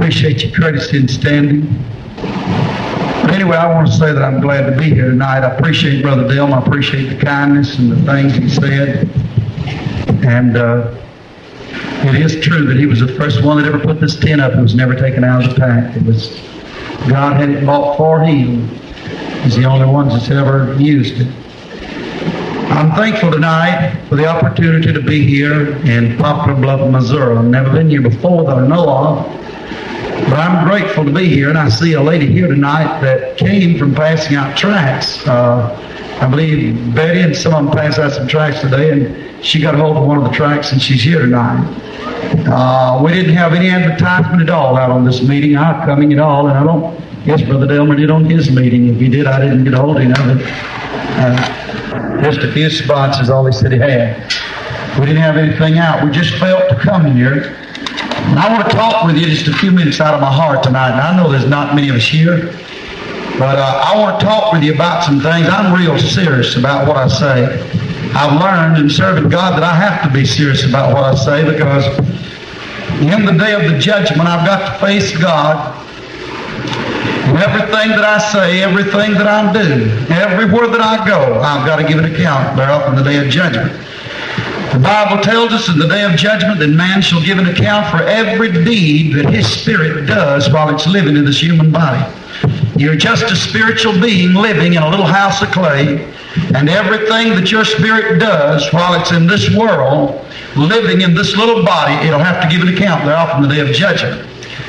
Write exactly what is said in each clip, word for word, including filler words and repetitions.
appreciate your courtesy in standing. But anyway, I want to say that I'm glad to be here tonight. I appreciate Brother Dillon. I appreciate the kindness and the things he said. And uh, it is true that he was the first one that ever put this tent up. It was never taken out of the pack. It was God had it bought for him. He's the only one that's ever used it. I'm thankful tonight for the opportunity to be here in Poplar Bluff, Missouri. I've never been here before that I know of, but I'm grateful to be here. And I see a lady here tonight that came from passing out tracts. Uh, I believe Betty and some of them passed out some tracts today, and she got a hold of one of the tracts, and she's here tonight. Uh, we didn't have any advertisement at all out on this meeting, our coming at all, and I don't guess Brother Delmer did on his meeting. If he did, I didn't get a hold of it. Uh, just a few spots is all he said he had. We didn't have anything out. We just felt to come here. And I want to talk with you just a few minutes out of my heart tonight. And I know there's not many of us here, but uh, I want to talk with you about some things. I'm real serious about what I say. I've learned in serving God that I have to be serious about what I say, because in the day of the judgment, I've got to face God. And everything that I say, everything that I do, everywhere that I go, I've got to give an account thereof in the day of judgment. The Bible tells us in the day of judgment that man shall give an account for every deed that his spirit does while it's living in this human body. You're just a spiritual being living in a little house of clay, and everything that your spirit does while it's in this world, living in this little body, it'll have to give an account thereof in the day of judgment.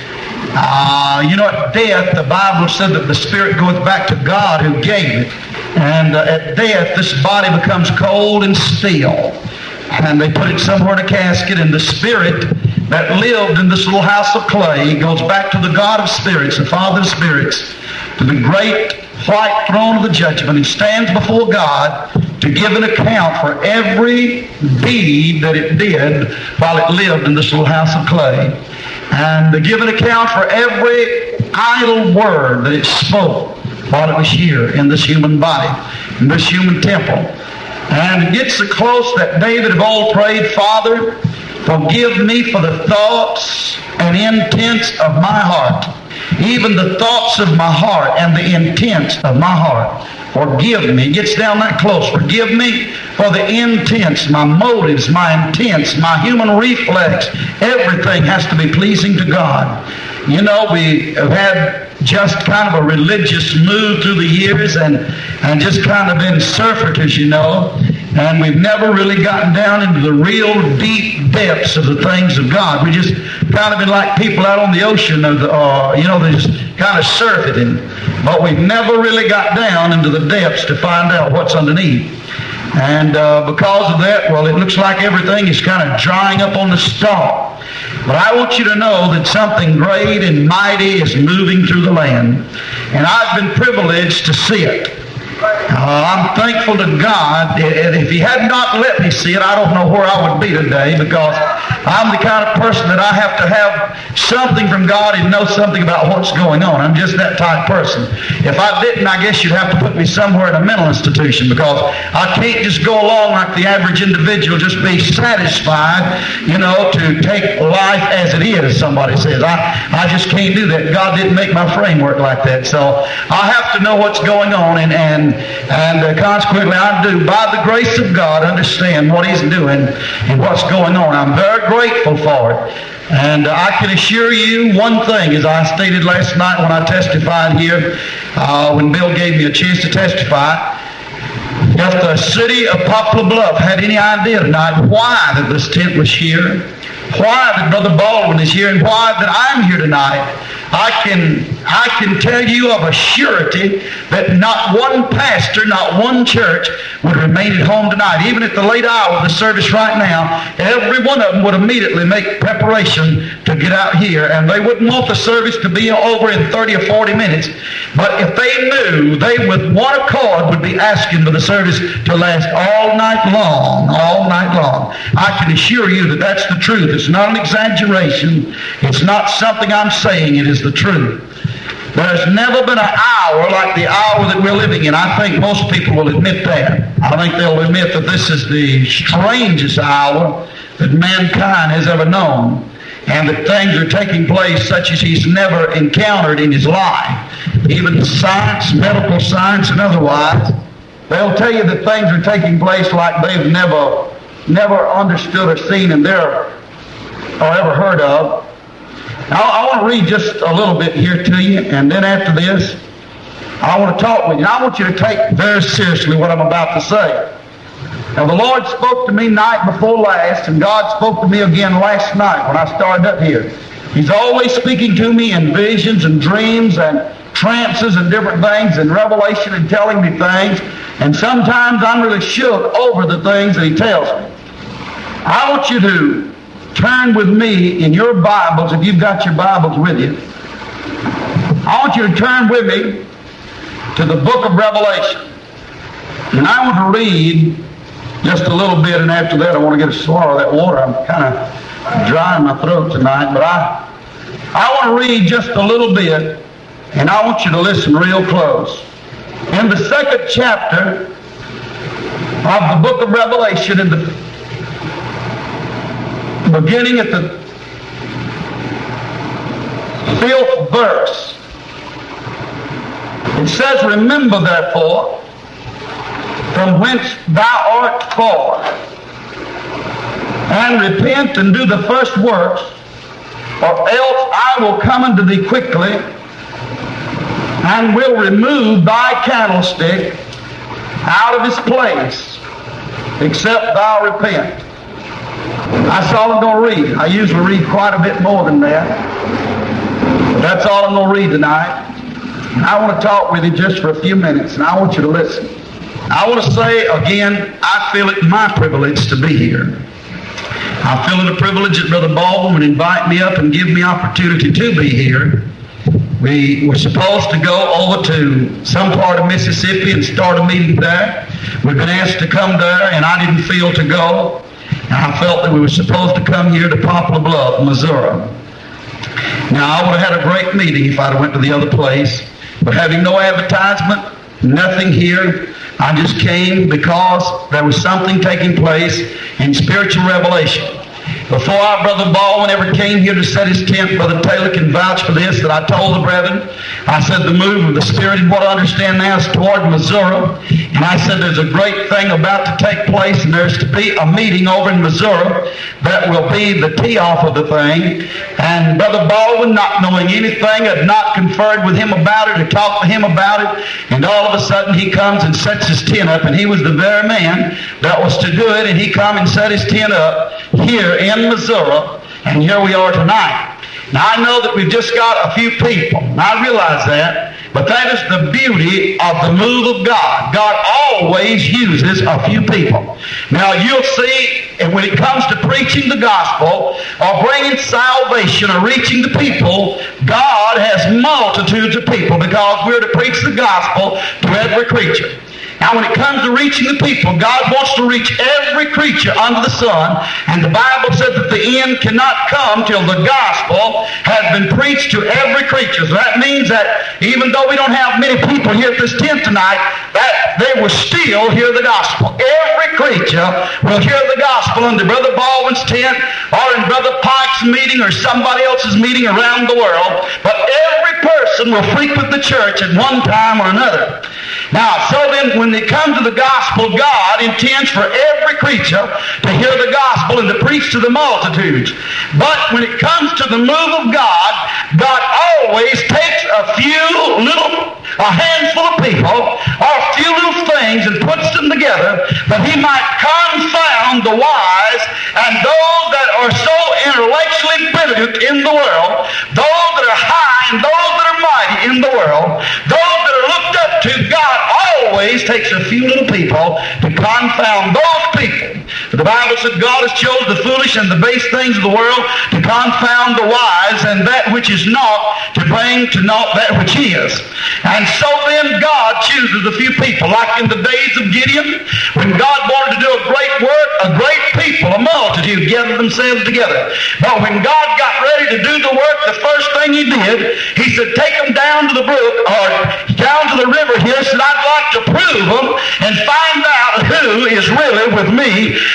Uh, you know, at death, the Bible said that the spirit goeth back to God who gave it. And uh, at death, this body becomes cold and still. And they put it somewhere in a casket, and the spirit that lived in this little house of clay goes back to the God of spirits, the Father of spirits, to the great white throne of the judgment. He stands before God to give an account for every deed that it did while it lived in this little house of clay. And to give an account for every idle word that it spoke while it was here in this human body, in this human temple. And it gets so close that David of old prayed, Father, forgive me for the thoughts and intents of my heart, even the thoughts of my heart and the intents of my heart. Forgive me. It gets down that close. Forgive me for the intents, my motives, my intents, my human reflex. Everything has to be pleasing to God. You know, we have had just kind of a religious mood through the years, and, and just kind of been surfeiters, you know. And we've never really gotten down into the real deep depths of the things of God. We just kind of been like people out on the ocean, of the, uh, you know, they just kind of surfeiting. But we've never really got down into the depths to find out what's underneath. And uh, because of that, well, it looks like everything is kind of drying up on the stalk. But I want you to know that something great and mighty is moving through the land. And I've been privileged to see it. Uh, I'm thankful to God. If He had not let me see it, I don't know where I would be today, because I'm the kind of person that I have to have something from God and know something about what's going on. I'm just that type of person. If I didn't, I guess you'd have to put me somewhere in a mental institution, because I can't just go along like the average individual, just be satisfied, you know, to take life as it is, somebody says. I, I just can't do that. God didn't make my framework like that. So I have to know what's going on, and, and And uh, consequently, I do, by the grace of God, understand what He's doing and what's going on. I'm very grateful for it. And uh, I can assure you one thing, as I stated last night when I testified here, uh, when Bill gave me a chance to testify, if the city of Poplar Bluff had any idea tonight why that this tent was here, why that Brother Baldwin is here, and why that I'm here tonight, I can I can tell you of a surety that not one pastor, not one church would remain at home tonight. Even at the late hour of the service right now, every one of them would immediately make preparation to get out here, and they wouldn't want the service to be over in thirty or forty minutes. But if they knew, they with one accord would be asking for the service to last all night long, all night long. I can assure you that that's the truth. It's not an exaggeration. It's not something I'm saying. It is the truth. There's never been an hour like the hour that we're living in. I think most people will admit that. I think they'll admit that this is the strangest hour that mankind has ever known. and that things are taking place such as he's never encountered in his life. Even science, medical science, and otherwise, they'll tell you that things are taking place like they've never, never understood or seen in their, or ever heard of. Now, I want to read just a little bit here to you, and then after this, I want to talk with you. I want you to take very seriously what I'm about to say. Now, the Lord spoke to me night before last, and God spoke to me again last night when I started up here. He's always speaking to me in visions and dreams and trances and different things and revelation and telling me things. And sometimes I'm really shook over the things that He tells me. I want you to turn with me in your Bibles, if you've got your Bibles with you. I want you to turn with me to the book of Revelation. And I want to read just a little bit, and after that I want to get a swallow of that water. I'm kind of dry in my throat tonight, but I, I want to read just a little bit, and I want you to listen real close. In the second chapter of the book of Revelation, in the beginning at the fifth verse, it says, "Remember therefore from whence thou art fallen, and repent and do the first works, or else I will come unto thee quickly, and will remove thy candlestick out of his place, except thou repent." That's all I'm going to read. I usually read quite a bit more than that. But that's all I'm going to read tonight. I want to talk with you just for a few minutes, and I want you to listen. I want to say again, I feel it my privilege to be here. I feel it a privilege that Brother Baldwin would invite me up and give me opportunity to be here. We were supposed to go over to some part of Mississippi and start a meeting there. We've been asked to come there, and I didn't feel to go. And I felt that we were supposed to come here to Poplar Bluff, Missouri. Now, I would have had a great meeting if I'd have went to the other place, but having no advertisement, nothing here, I just came because there was something taking place in spiritual revelation. Before our Brother Baldwin ever came here to set his tent, Brother Taylor can vouch for this, that I told the brethren, I said the move of the Spirit, and what I understand now is toward Missouri. And I said there's a great thing about to take place, and there's to be a meeting over in Missouri that will be the tee-off of the thing. And Brother Baldwin, not knowing anything, had not conferred with him about it or talked to him about it. And all of a sudden he comes and sets his tent up, and he was the very man that was to do it, and he come and set his tent up here in Missouri, and here we are tonight. Now, I know that we've just got a few people, and I realize that, but that is the beauty of the move of God. God always uses a few people. Now, you'll see, and when it comes to preaching the gospel, or bringing salvation, or reaching the people, God has multitudes of people, because we're to preach the gospel to every creature. Now, when it comes to reaching the people, God wants to reach every creature under the sun, and the Bible said that the end cannot come till the gospel has been preached to every creature. So that means that even though we don't have many people here at this tent tonight, that they will still hear the gospel. Every creature will hear the gospel under Brother Baldwin's tent, or in Brother Pike's meeting, or somebody else's meeting around the world. But every person will frequent the church at one time or another. Now, so then, when it comes to the gospel, God intends for every creature to hear the gospel and to preach to the multitudes. But when it comes to the move of God, God always takes a few little, a handful of people, or a few little things, and puts them together that He might confound the wise and those that are so intellectually brilliant in the world, those that are high and those that are mighty in the world, those that are looked up to. God always takes a few little people to confound those people. For the Bible said God has chosen the foolish and the base things of the world to confound the wise, and that which is naught to bring to naught that which is. And so then God chooses a few people, like in the days of Gideon, when God wanted to do a great work, a great people, a multitude gathered themselves together. But when God got ready to do the work, the first thing He did, He said, take them down to the brook, or down to the river here, said, I'd like to prove them and find out who is really with me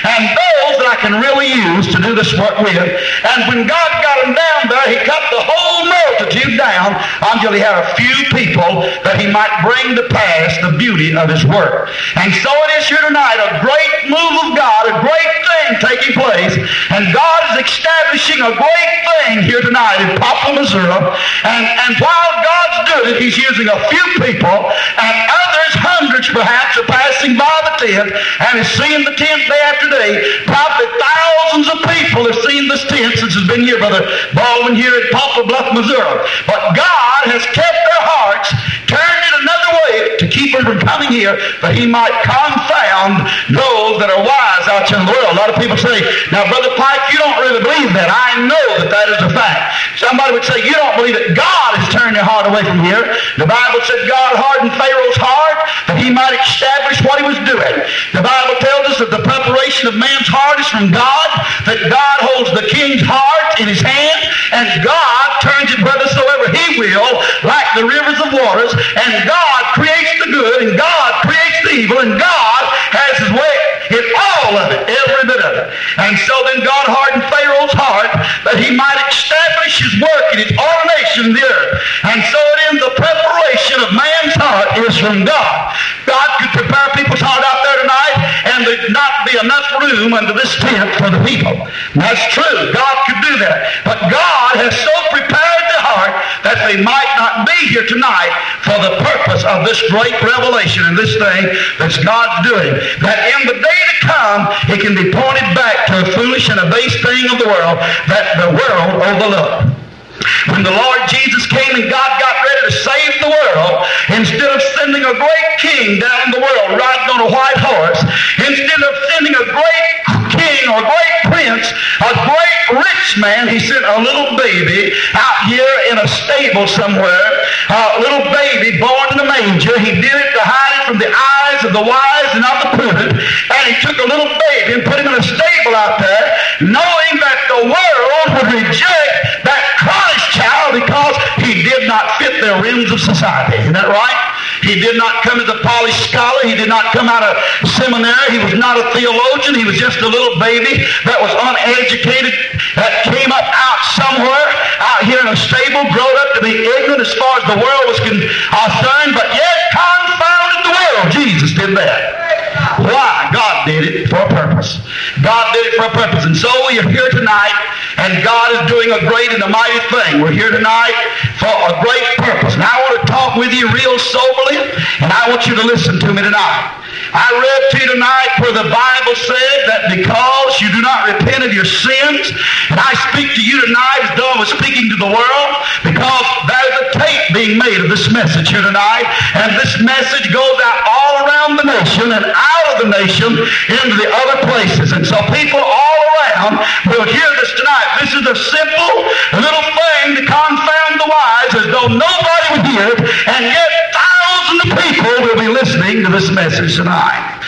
and those that I can really use to do this work with. And when God got him down there, he cut the whole multitude down until he had a few people that he might bring to pass the beauty of his work. And so it is here tonight, a great move of God, a great thing taking place, and God is establishing a great thing here tonight in Poplar, Missouri. And, and while God's doing it, he's using a few people, and others, hundreds perhaps, are passing by the tent and has seen the tent day after day. Probably thousands of people have seen this tent since it's been here, Brother Baldwin, here at Poplar Bluff, Missouri. But God has kept their hearts, turned it another way to keep them from coming here, that he might confound those that are wise out here in the world. A lot of people say, now, Brother Pike, you don't really believe that. I know that that is a fact. Somebody would say, you don't believe that God has turned their heart away from here. The Bible said God hardened Pharaoh's heart that he might establish what he was doing. The Bible tells us that the preparation of man's heart is from God, that God holds the king's heart in his hand, and God turns it whithersoever he will, like the rivers of waters, and God creates the good, and God creates the evil, and God has his way in all of it, every bit of it. And so then God hardened Pharaoh's heart that he might establish his work and his ordination in the earth. And so then the preparation of man's heart is from God. God could prepare people's heart out there tonight, and there'd not be enough room under this tent for the people. And that's true. God could do that. But God has so prepared the heart that they might not be here tonight for the purpose of this great revelation and this thing that God's doing. That in the day to come, it can be pointed back to a foolish and a base thing of the world that the world overlooked. When the Lord Jesus came and God got ready to save the world, instead of sending a great king down in the world riding on a white horse, instead of sending a great king or great prince, a great rich man, he sent a little baby out here in a stable somewhere, a little baby born in a manger. He did it to hide it from the eyes of the wise and of the prudent, and he took a little baby and put him in a stable out there, knowing that the world would reject that Christ child because he did not fit their rims of society. Isn't that right? He did not come as a polished scholar. He did not come out of seminary. He was not a theologian. He was just a little baby that was uneducated, that came up out somewhere out here in a stable, grown up to be ignorant as far as the world was concerned, but yet confounded the world. Jesus did that. Why? God did it for a purpose. God did it for a purpose. And so we are here tonight, and God is doing a great and a mighty thing. We're here tonight for a great purpose. And I want to talk with you real soberly, and I want you to listen to me tonight. I read to you tonight where the Bible said that because you do not repent of your sins, and I speak to you tonight as though I was speaking to the world, because there's a tape being made of this message here tonight, and this message goes out all around the nation and out of the nation into the other places. And so people all around will hear this tonight. This is a simple little thing to confound the wise, as though nobody would hear it, and yet thousands of people will be listening to this message tonight.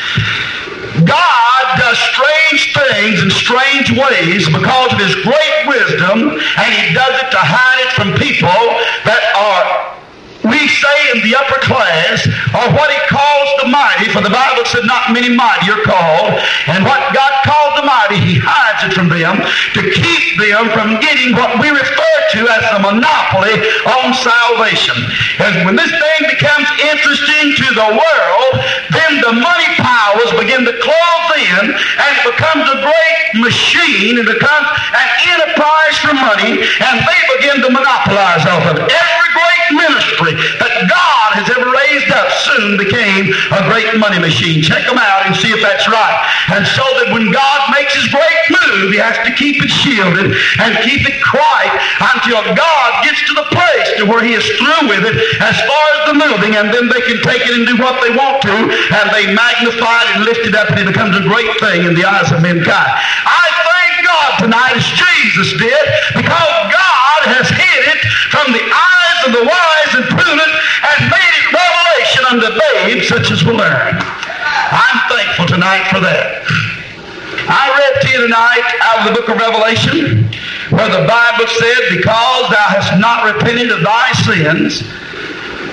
God does strange things in strange ways because of his great wisdom, and he does it to hide it from people that are, we say in the upper class, or what he calls the mighty, for the Bible said not many mighty are called, and what God called the mighty, he hides it from them to keep them from getting what we refer to as the monopoly on salvation. And when this thing becomes interesting to the world, then the money powers begin to close in, and it becomes a great machine, it becomes an enterprise for money, and they begin to monopolize off of it. Every great ministry that God has ever raised up soon became a great money machine. Check them out and see if that's right. And so that when God makes his great move, he has to keep it shielded and keep it quiet until God gets to the place to where he is through with it as far as the moving, and then they can take it and do what they want to, and they magnify it and lift it up, and it becomes a great thing in the eyes of mankind. I thank God tonight, as Jesus did, because God has hid it from the eyes of the wise and prudent and made it revelation unto babes such as will learn. I'm thankful tonight for that. I read to you tonight out of the book of Revelation where the Bible said, because thou hast not repented of thy sins,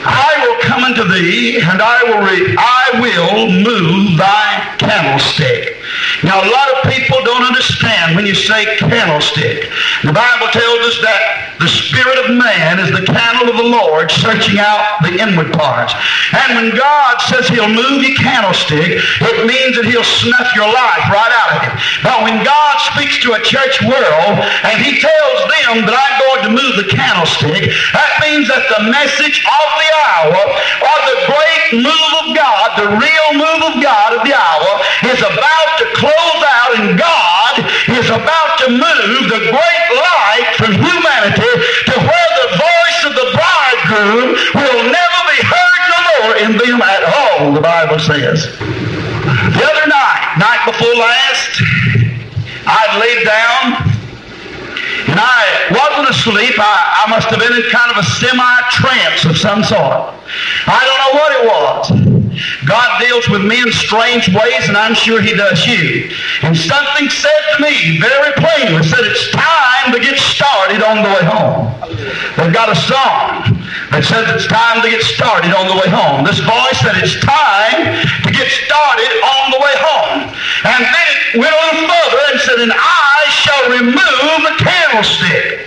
I will come unto thee, and I will re- I will move thy candlestick. Now, a lot of people don't understand when you say candlestick. The Bible tells us that the spirit of man is the candle of the Lord, searching out the inward parts. And when God says he'll move your candlestick, it means that he'll snuff your life right out of it. But when God speaks to a church world and he tells them that I'm going to move the candlestick, that means that the message of the hour, or the great move of God, the real move of God of the hour, is about to close out, and God is about to move the great light from humanity to where the voice of the bridegroom will never be heard no more in them at all, the Bible says. The other night, night before last, I'd laid down, and I wasn't asleep. I, I must have been in kind of a semi-trance of some sort. I don't know what it was. God deals with me in strange ways, and I'm sure he does you. And something said to me very plainly, said it's time to get started on the way home. They've got a song that says it's time to get started on the way home. This voice said it's time to get started on the way home. And then it went a little further and said, and I shall remove the candlestick.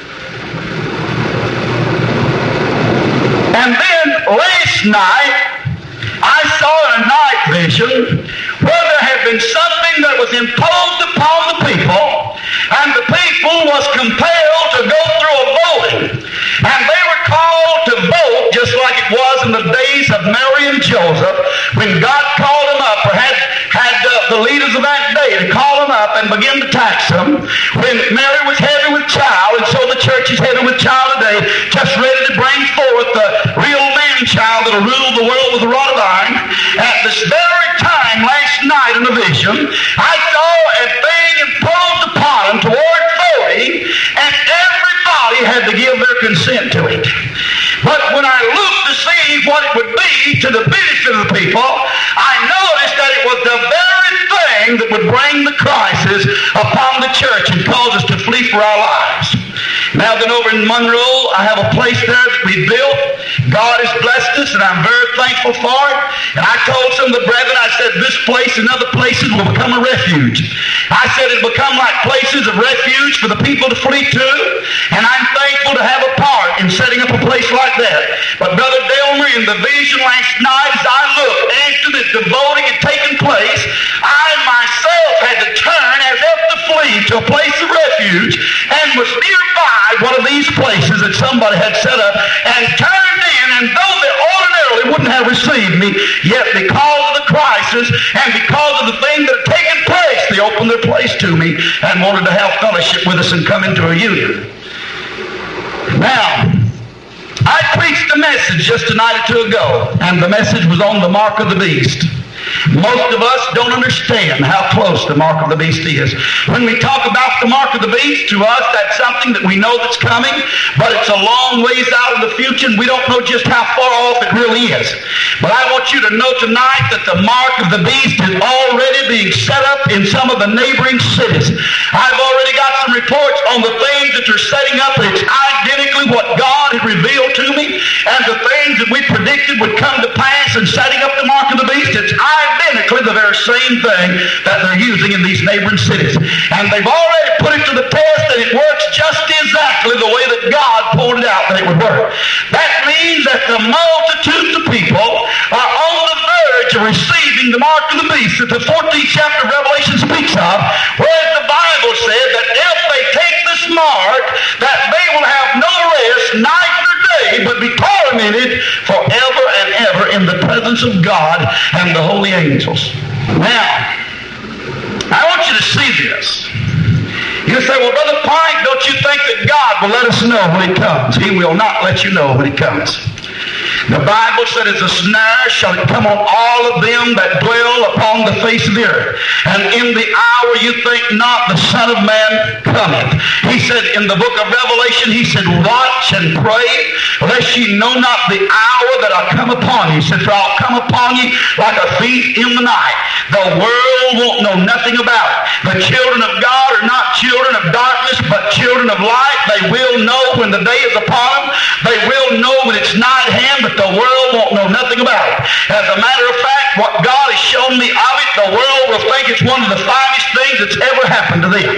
And then last night, I saw in a night vision where there had been something that was imposed upon the people, and the people was compelled to go through a voting. And they were called to vote just like it was in the days of Mary and Joseph, when God called them up, or had, had uh, the leaders of that day to call them up and begin to tax them, when Mary was heavy with child, and so the church is heavy with child today, just ready to bring forth the real man-child that will rule the world with a rod of iron. At this very time, last night in a vision, I saw a thing imposed upon them toward voting, and everybody had to give their consent to it. But when I looked to see what it would be to the benefit of the people, I noticed that it was the very thing that would bring the crisis upon the church and cause us to flee for our lives. Now then, over in Monroe, I have a place there that we built. God has blessed us, and I'm very thankful for it. And I told some of the brethren, I said, this place and other places will become a refuge. I said it'll become like places of refuge for the people to flee to, and I'm thankful to have a part in setting up a place like that. But Brother Delmer, in the vision last night, as I looked after that the voting had taken place, I myself had to turn as if to flee to a place of refuge, and was nearby one of these places that somebody had set up, and turned in, and though they ordinarily wouldn't have received me, yet because of the crisis and because of the thing that had taken place, they opened their place to me and wanted to have fellowship with us and come into a union. Now, I preached a message just a night or two ago, and the message was on the mark of the beast. Most of us don't understand how close the mark of the beast is. When we talk about the mark of the beast, to us that's something that we know that's coming, but it's a long ways out in the future, and we don't know just how far off it really is. But I want you to know tonight that the mark of the beast is already being set up in some of the neighboring cities. I've already got some reports on the things that they're setting up, and it's identically what God had revealed to me, and the things that we predicted would come to pass in setting up the mark of the beast. It's identically the very same thing that they're using in these neighboring cities. And they've already put it to the test, and it works just exactly the way that God pointed out that it would work. That means that the multitudes of people are on the verge of receiving the mark of the beast that the fourteenth chapter of Revelation speaks of, whereas the Bible said that if they take this mark, that they will have no rest night nor day, but be tormented forever and ever in the presence of God and the holy angels. Now, I want you to see this. You say, well, Brother Pike, don't you think that God will let us know when he comes? He will not let you know when he comes. The Bible said, as a snare shall it come on all of them that dwell upon the face of the earth. And in the hour you think not the Son of Man cometh. He said in the book of Revelation, he said, watch and pray, lest ye know not the hour that I come upon you. He said, for I'll come upon you like a thief in the night. The world won't know nothing about it. The children of God are not children of darkness, but children children of light. They will know when the day is upon them. They will know when it's nigh at hand, but the world won't know nothing about it. As a matter of fact, what God has shown me of it, the world will think it's one of the finest things that's ever happened to them.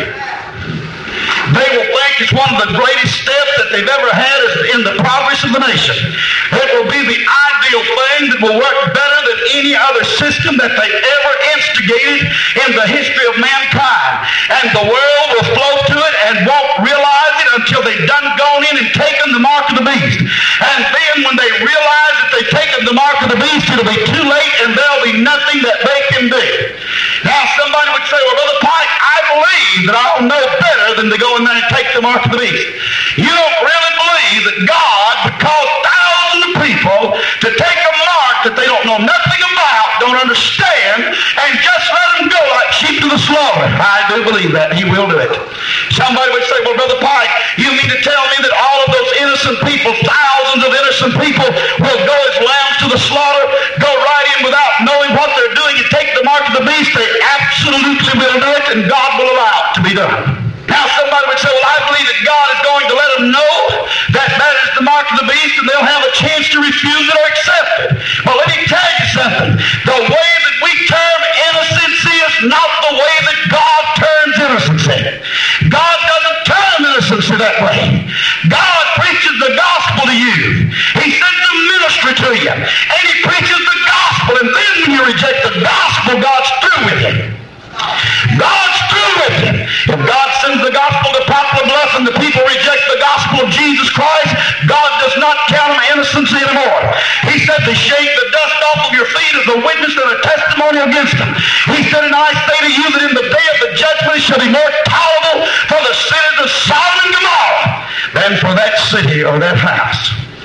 They will think it's one of the greatest steps that they've ever had in the progress of the nation. It will be the ideal thing that will work better than any other system that they've ever instigated in the history of mankind. And the world will flow to it and won't realize it until they've done gone in and taken the mark of the beast. And then when they realize that they've taken the mark of the beast, it'll be too late and there'll be nothing that they can do. Now somebody would say, well, Brother Pike, I believe that I'll know better than to go in there and take the mark of the beast. You don't really believe that God would cause thousands of people to take a mark that they don't know nothing about, don't understand, and just let them go like sheep to the slaughter. I do believe that. He will do it. Somebody would say, well, Brother Pike, you mean to tell me that all of those innocent people, thousands of innocent people, will go as lambs to the slaughter, go right in without knowing what they're doing and take the mark of the beast? They absolutely will do it, and God will allow it to be done. Now somebody would say, well, I believe that God is going to let them know that that is the mark of the beast and they'll have a chance to refuse it or accept it. Well, let me tell you something. The way that we term innocency is not the way that God terms innocency. God doesn't term innocency that way. God preaches the gospel to you. He sends a ministry to you. And he preaches the gospel. And then when you reject the gospel, God's through with you. God's through with you. If God sends the gospel to Poplar Bluff and the people reject the gospel of Jesus Christ, God does not count them innocency anymore. He said to shake the dust off of your feet as a witness and a testimony against them. He said, and I say to you that in the day of the judgment it shall be more tolerable for the sinners of Sodom and Gomorrah than for that city or that house.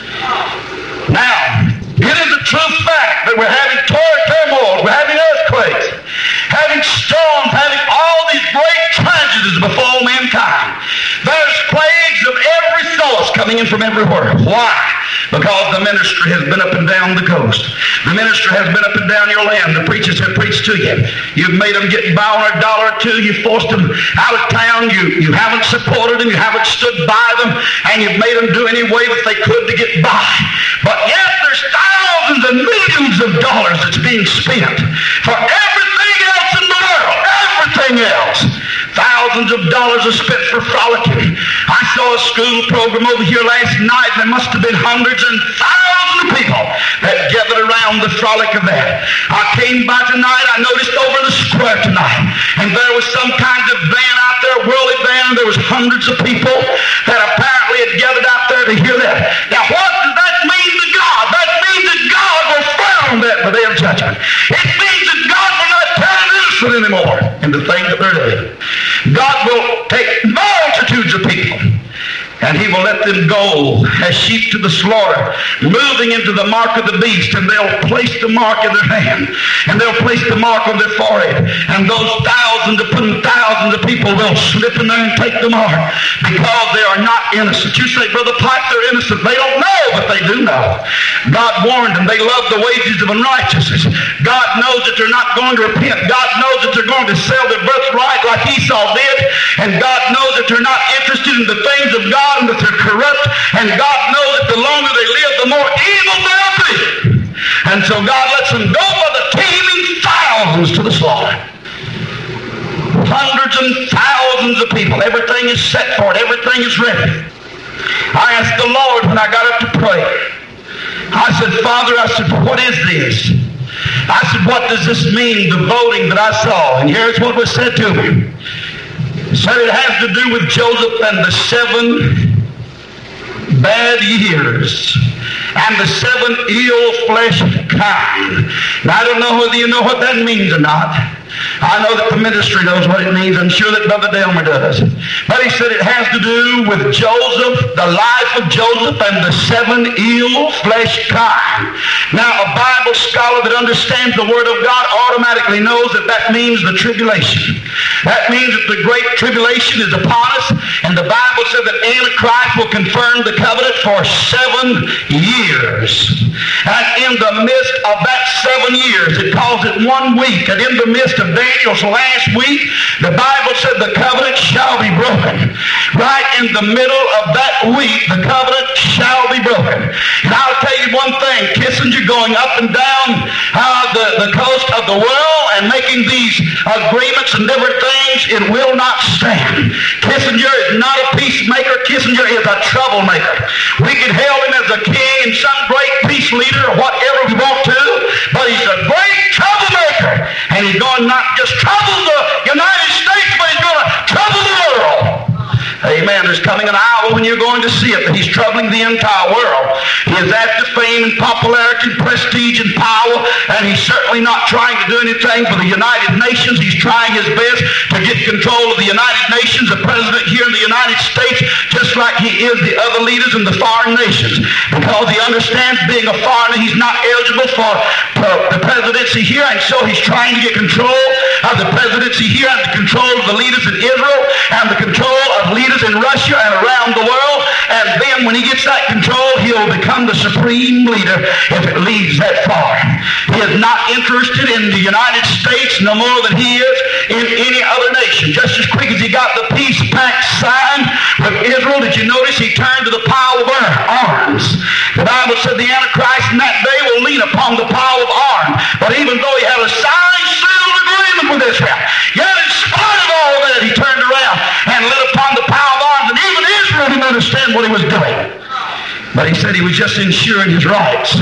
Now, it is a true fact that we're having turmoil, we're having earthquakes, having storms, having all these great tragedies befall mankind. There's plagues of every source coming in from everywhere. Why? Because the ministry has been up and down the coast. The ministry has been up and down your land. The preachers have preached to you. You've made them get by on a dollar or two. You've forced them out of town. You, you haven't supported them. You haven't stood by them. And you've made them do any way that they could to get by. But yet there's thousands and millions of dollars that's being spent for everything else in the world. Everything else. Thousands of dollars are spent for frolicking. I saw a school program over here last night. There must have been hundreds and thousands of people that gathered around the frolic of that. I came by tonight. I noticed over the square tonight, and there was some kind of band out there, worldly band, and there was hundreds of people that apparently had gathered out there to hear that. Now, what does that mean to God? That means that God will frown that for their judgment. It means that God will not turn innocent anymore in the thing that they're doing. God will take multitudes of people and he will let them go as sheep to the slaughter, moving into the mark of the beast, and they'll place the mark in their hand, and they'll place the mark on their forehead, and those thousands upon thousands of people will slip in there and take the mark because they are not innocent. You say, Brother Pike, they're innocent. They don't know, but they do know. God warned them. They love the wages of unrighteousness. God knows that they're not going to repent. God knows that they're going to sell their birthright like Esau did, and God knows that they're not interested in the things of God, and that they're corrupt, and God knows that the longer they live, the more evil they'll be. And so God lets them go by the teeming thousands to the slaughter. Hundreds and thousands of people. Everything is set for it. Everything is ready. I asked the Lord when I got up to pray. I said, Father, I said, what is this? I said, what does this mean, the voting that I saw? And here's what was said to me. Said it has to do with Joseph and the seven bad years and the seven ill-fleshed kind. Now, I don't know whether you know what that means or not. I know that the ministry knows what it means. I'm sure that Brother Delmer does. But he said it has to do with Joseph, the life of Joseph, and the seven ill-fleshed kind. Now, a Bible scholar that understands the Word of God automatically knows that that means the tribulation. That means that the great tribulation is upon us, and the Bible said that Antichrist will confirm the covenant for seven years. And in the midst of that seven years, it calls it one week, and in the midst of Daniel's last week, the Bible said the covenant shall be broken. Right in in the middle of that week, the covenant shall be broken. And I'll tell you one thing, Kissinger going up and down uh, the, the coast of the world and making these agreements and different things, it will not stand. Kissinger is not a peacemaker. Kissinger is a troublemaker. We can hail him as a king and some great peace leader or whatever we want to, but he's a great troublemaker. And he's going to not just trouble the United States, but he's going to trouble the world. Amen. There's coming an hour when you're going to see it, that he's troubling the entire world. He is after fame and popularity, prestige and power, and he's certainly not trying to do anything for the United Nations. He's trying his best to get control of the United Nations, the president here in the United States, just like he is the other leaders in the foreign nations. Because he understands being a foreigner, he's not eligible for the presidency here, and so he's trying to get control of the presidency here and the control of the leaders in Israel and the control of leaders in Russia and around the world. And then when he gets that control, he'll become the supreme leader if it leads that far. He is not interested in the United States no more than he is in any other nation. Just as quick as he got the peace pact signed with Israel, did you notice he turned to the power of arms? The Bible said the Antichrist in that day will lean upon the power of arms. But even though he had a signed, sealed agreement with Israel, yet in spite of all that, he turned around and lit upon the power of arms, and even Israel didn't understand what he was doing. But he said he was just ensuring his rights,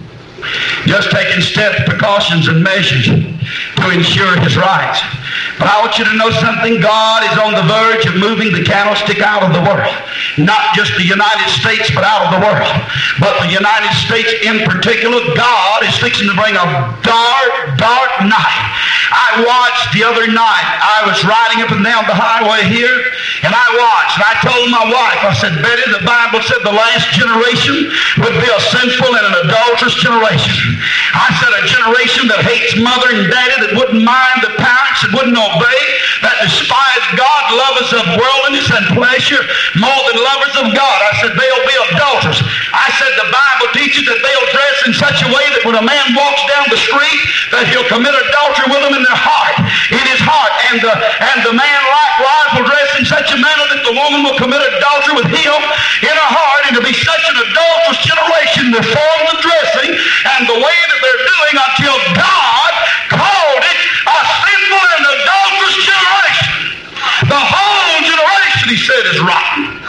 just taking steps, precautions, and measures to ensure his rights. But I want you to know something. God is on the verge of moving the candlestick out of the world. Not just the United States, but out of the world. But the United States in particular, God is fixing to bring a dark, dark night. I watched the other night. I was riding up and down the highway here, and I watched. And I told my wife, I said, Betty, the Bible said the last generation would be a sinful and an adulterous generation. I said a generation that hates mother and daddy, that wouldn't mind the parents, that wouldn't obey, that despised God, lovers of worldliness and pleasure more than lovers of God. I said they'll be adulterers. I said the Bible teaches that they'll dress in such a way that when a man walks down the street, that he'll commit adultery with them in their heart, in his heart. And the, and the man likewise will dress in such a manner that the woman will commit adultery with him in her heart. And to be such an adulterous generation, the form of dressing and the way that they're doing, until God called it a sinful and adulterous generation. The whole generation, he said, is rotten.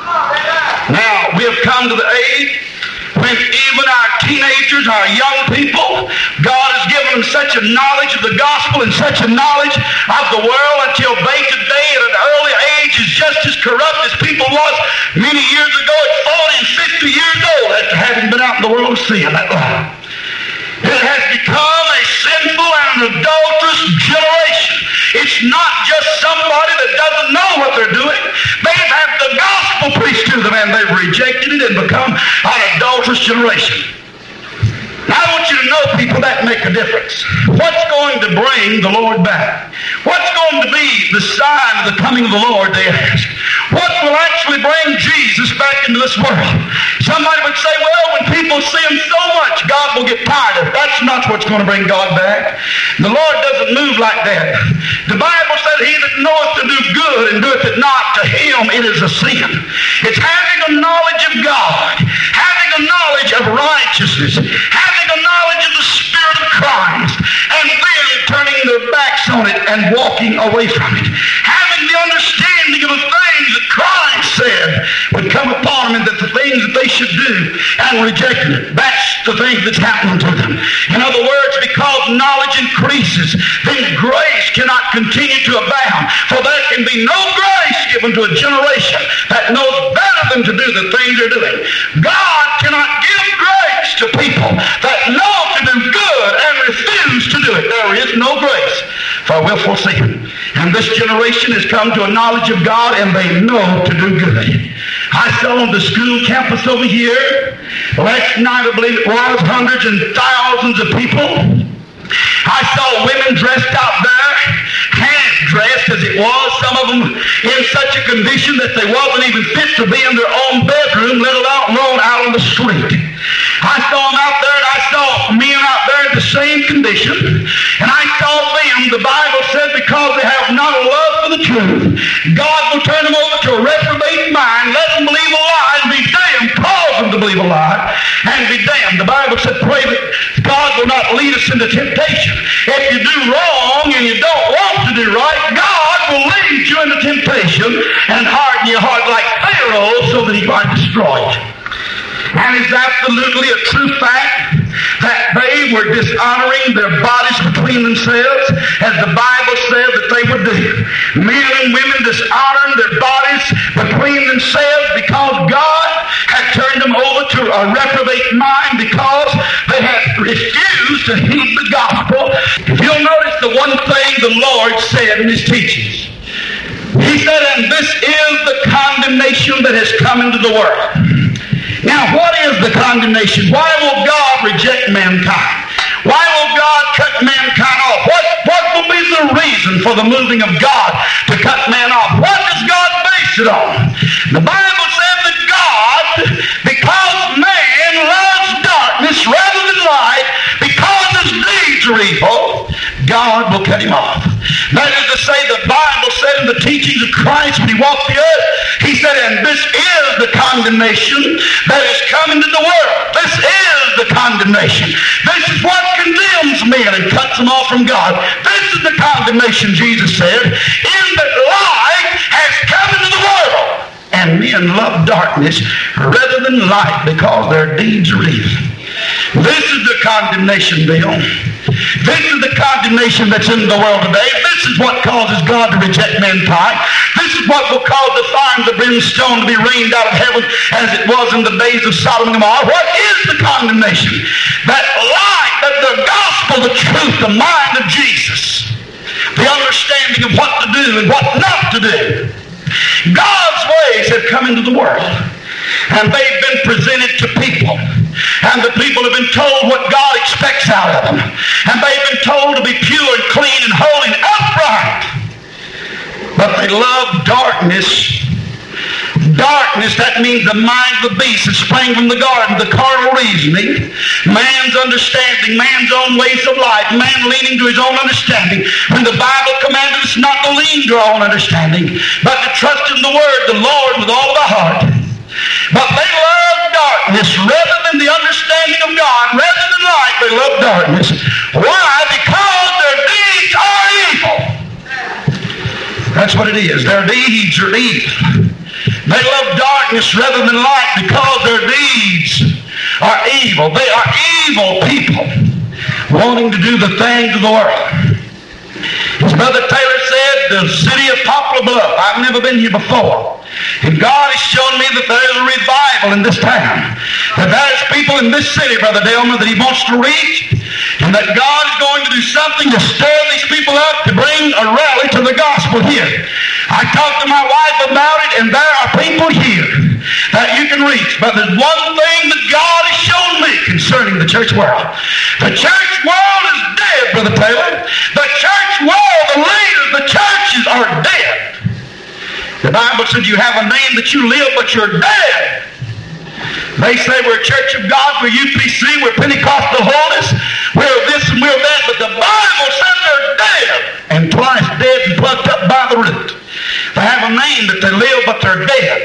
Now, we have come to the age when even our teenagers, our young people, God has given them such a knowledge of the gospel and such a knowledge of the world, until they today at an early age is just as corrupt as people was many years ago at forty and fifty years old after having been out in the world seeing that life. It has become a sinful and an adulterous generation. It's not just somebody that doesn't know what they're doing. They've had the gospel preached to them and they've rejected it and become an adulterous generation. Now I want you to know, people, that make a difference. What's going to bring the Lord back? What's going to be the sign of the coming of the Lord, they ask? What will actually bring Jesus back into this world? Somebody would say, well, when people sin so much, God will get tired of it. That's not what's going to bring God back. The Lord doesn't move like that. The Bible said, he that knoweth to do good and doeth it not, to him it is a sin. It's having a knowledge of God, having a knowledge of righteousness, having a knowledge of the Spirit of Christ, and then turning their backs on it and walking away from it. Having the understanding of the things that Christ said would come upon them, and that the things that they should do, and rejecting it. That's the thing that's happening to them. In other words, because knowledge increases, then grace cannot continue to abound. For there can be no grace given to a generation that knows better than to do the things they're doing. God cannot give grace to people that know to do good and refuse to do it. There is no grace for willful sin. And this generation has come to a knowledge of God, and they know to do good. I saw on the school campus over here last night, I believe it was, hundreds and thousands of people. I saw women dressed out there, half-dressed as it was, some of them in such a condition that they wasn't even fit to be in their own bedroom, let alone out on the street. I saw them out there, and I saw men out there in the same condition, and I saw them, the Bible said, because they have not a love for the truth, God will turn them over to a reprobate mind, let not lead us into temptation. If you do wrong and you don't want to do right, God will lead you into temptation and harden your heart like Pharaoh so that he might destroy it. And it's absolutely a true fact that they were dishonoring their bodies between themselves, as the Bible said that they would do. Men and women dishonoring their bodies between themselves because God had turned them over to a reprobate mind because they had refused to heed the gospel. If you'll notice the one thing the Lord said in His teachings, He said, and this is the condemnation that has come into the world. Now, what is the condemnation? Why will God reject mankind? Why will God cut mankind off? What, what will be the reason for the moving of God to cut man off? What does God base it on? The Bible says that God, because man loves darkness rather than light, because his deeds are evil, God will cut him off. That is to say, the Bible said in the teachings of Christ when He walked the earth, He said, and this is the condemnation that is coming to the world. This is the condemnation. This is what condemns men and cuts them off from God. This is the condemnation, Jesus said, in that light has come into the world. And men love darkness rather than light because their deeds are evil. This is the condemnation, Bill. This is the condemnation that's in the world today. This is what causes God to reject mankind. This is what will cause the fire and the brimstone to be rained out of heaven as it was in the days of Sodom and Gomorrah. What is the condemnation? That light, that the gospel, the truth, the mind of Jesus, the understanding of what to do and what not to do. God's ways have come into the world, and they've been presented to people. And the people have been told what God expects out of them. And they've been told to be pure and clean and holy and upright. But they love darkness. Darkness, that means the mind of the beast that sprang from the garden, the carnal reasoning, man's understanding, man's own ways of life, man leaning to his own understanding. When the Bible commanded us not to lean to our own understanding, but to trust in the Word, the Lord, with all of our heart. But they love darkness rather than the understanding of God. Rather than light, they love darkness. Why? Because their deeds are evil. That's what it is. Their deeds are evil. They love darkness rather than light because their deeds are evil. They are evil people wanting to do the things of the world. As Brother Taylor said, the city of Poplar Bluff, I've never been here before. And God has shown me that there is a revival in this town. That there is people in this city, Brother Delmer, that He wants to reach. And that God is going to do something to stir these people up to bring a rally to the gospel here. I talked to my wife about it, and there are people here that you can reach. But there's one thing that God has shown me concerning the church world. The church world is dead, Brother Taylor. The church world, the leaders, the churches are dead. The Bible said you have a name that you live, but you're dead. They say we're a church of God, we're U P C, we're Pentecostal holiness, we're this and we're that, but the Bible says they're dead, and twice dead and plucked up by the root. They have a name that they live, but they're dead.